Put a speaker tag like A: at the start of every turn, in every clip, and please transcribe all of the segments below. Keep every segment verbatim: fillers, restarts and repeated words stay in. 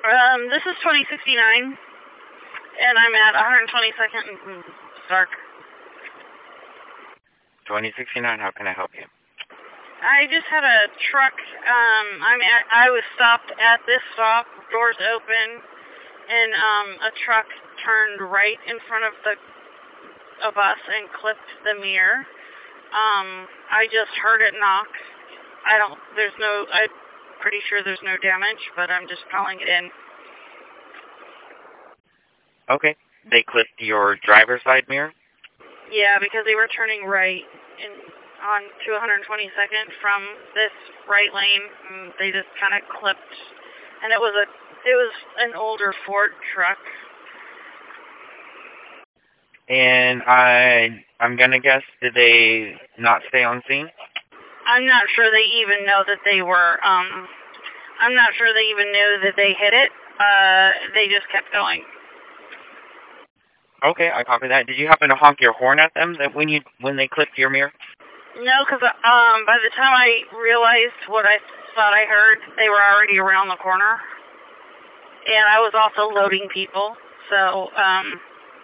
A: Um, this is twenty sixty-nine, and I'm at one twenty-second and Stark.
B: twenty sixty-nine, how can I help you?
A: I just had a truck, um, I'm at, I was stopped at this stop, doors open, and, um, a truck turned right in front of the, a bus and clipped the mirror. Um, I just heard it knock. I don't, there's no, I'm pretty sure there's no damage, but I'm just calling it in.
B: Okay. They clipped your driver's side mirror?
A: Yeah, because they were turning right in, on to one twenty-second from this right lane, and they just kind of clipped, and it was a, it was an older Ford truck.
B: And I, I'm gonna guess, did they not stay on scene?
A: I'm not sure they even know that they were, um, I'm not sure they even knew that they hit it. Uh, they just kept going.
B: Okay, I copy that. Did you happen to honk your horn at them that when you when they clipped your mirror?
A: No, because um, by the time I realized what I thought I heard, they were already around the corner. And I was also loading people, so, um...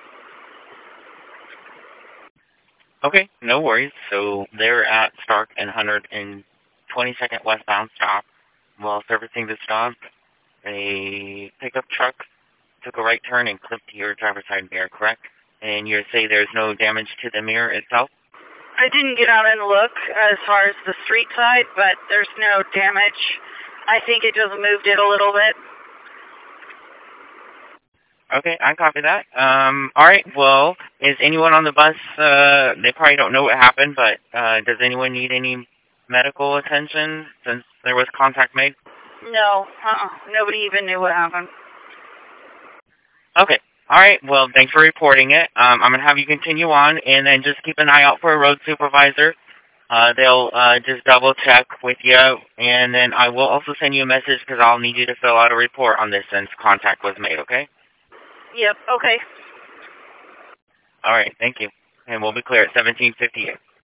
B: Okay, no worries. So they're at Stark and one twenty-second westbound stop. While servicing the stop, a pickup truck took a right turn and clipped your driver's side mirror, correct? And you say there's no damage to the mirror itself?
A: I didn't get out and look as far as the street side, but there's no damage. I think it just moved it a little bit.
B: Okay, I copy that. Um, all right, well, is anyone on the bus, uh, they probably don't know what happened, but uh, does anyone need any medical attention since there was contact made?
A: No, uh-uh. Nobody even knew what happened.
B: Okay. All right. Well, thanks for reporting it. Um, I'm going to have you continue on, and then just keep an eye out for a road supervisor. Uh, they'll uh, just double-check with you, and then I will also send you a message because I'll need you to fill out a report on this since contact was made, okay?
A: Yep, okay.
B: All right. Thank you. And we'll be clear at seventeen fifty-eight.